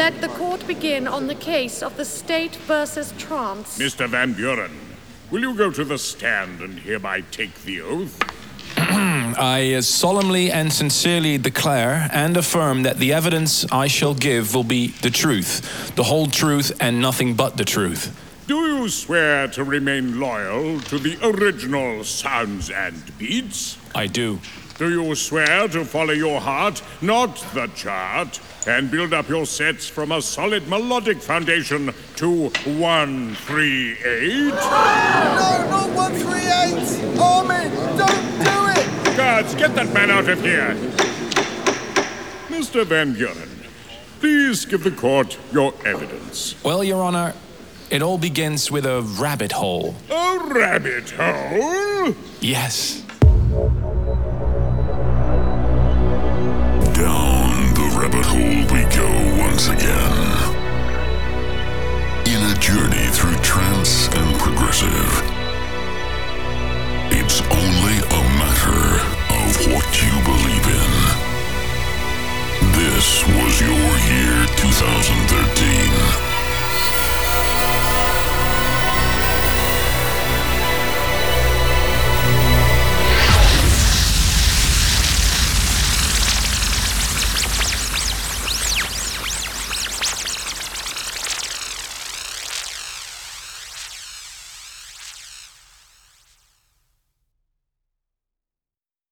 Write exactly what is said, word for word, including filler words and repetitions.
Let the court begin on the case of the State versus Trance. Mister Van Buren, will you go to the stand and hereby take the oath? I uh, solemnly and sincerely declare and affirm that the evidence I shall give will be the truth, the whole truth, and nothing but the truth. Do you swear to remain loyal to the original sounds and beats? I do. Do you swear to follow your heart, not the chart, and build up your sets from a solid melodic foundation to one three eight? No, not one three eight! Armin, don't do it! Guards, get that man out of here! Mister Van Buren, please give the court your evidence. Well, Your Honor, it all begins with a rabbit hole. A rabbit hole? Yes.